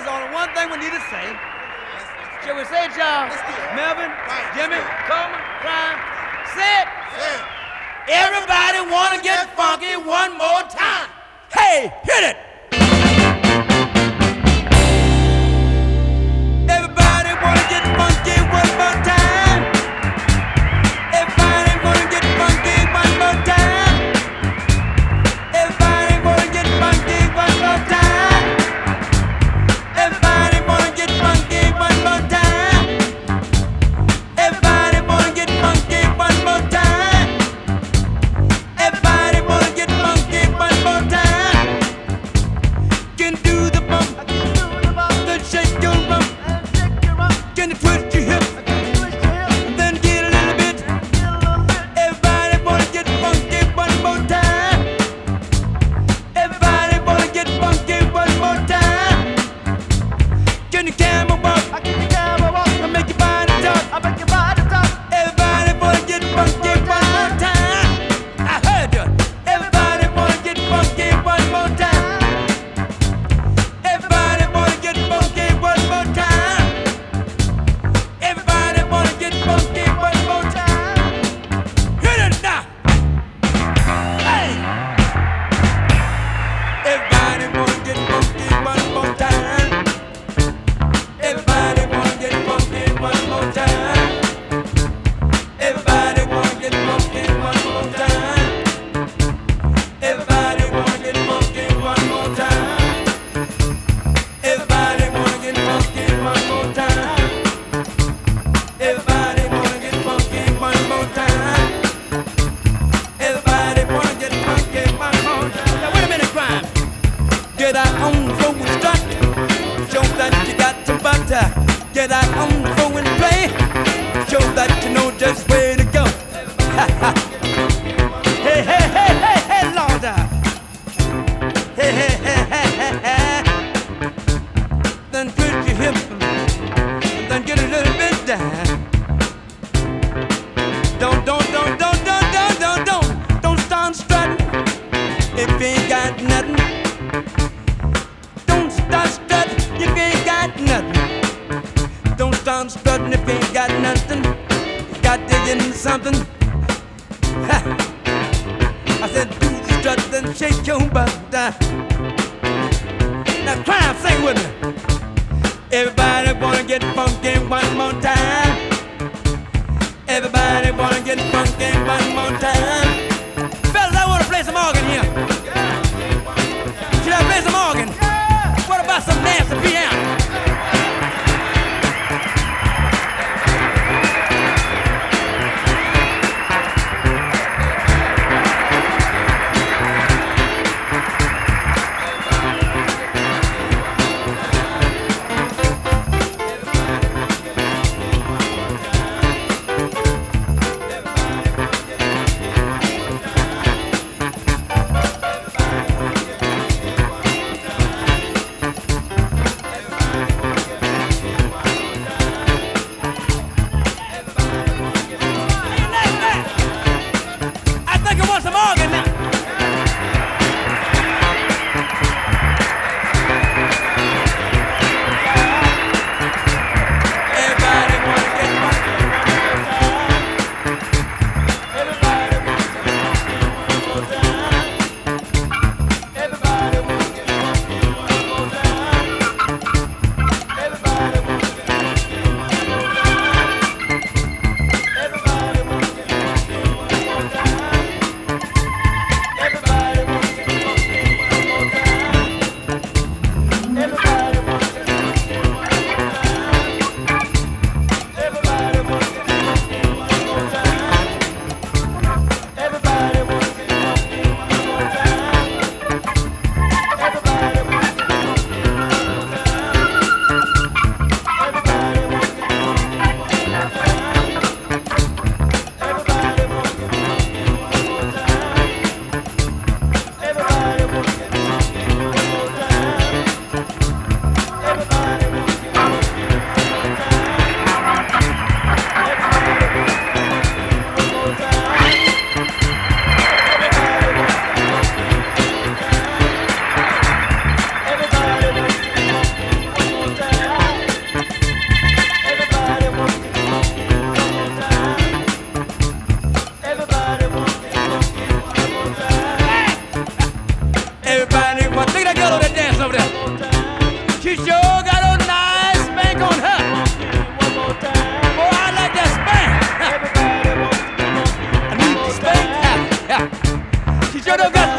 only one thing we need to say. Shall we say it, y'all? Melvin, Jimmy, Coleman, Klein, say it. Everybody wanna get funky one more time. Hey, hit it. Everybody wanna get funky one more time. Everybody wanna get funky one more time. Everybody wanna get funky one more time. Everybody wanna get funky one more time. Everybody wanna get funky one more time. Everybody wanna get funky one more time. Can do the bump, then shake your rump. Can you twist your hip, then get a little bit. Everybody wanna get funky one more time. Everybody wanna get funky one more time. Can you camel walk? I make your body talk. Everybody wanna get funky one more time. I heard you. Everybody wanna get funky one more time. Everybody wanna get funky one more time. Everybody wanna get funky one more time. Hit it now. Hey. Everybody wanna get funky one more time. Everybody wanna get funky one more time. Everybody wanna get funky one more time. Everybody wanna get funky one more time. Everybody wanna get funky one more time. Everybody wanna get funky one more time. Everybody wanna get funky one more time. Now wait a minute, Crime. Get out on the floor and strut. Show that you got some butter. Get out on the floor and play. Show that you know just where to go. Hey, hey, hey, hey, hey, Lord. Hey, hey, hey, hey, hey, hey. Then twist your hip. Then get a little bit down. Don't start strutting if you ain't got nothing. Don't start strutting if you ain't got nothing. Don't start strutting if you ain't got nothing. Got to get into something. Ha. I said do the strut then shake your butt. Now Crime, sing with me. Everybody wanna get funky one more time. Everybody wanna get funky one more time. Fellas, I wanna play some organ here. Should I play some organ? What about some Nancy piano? should have got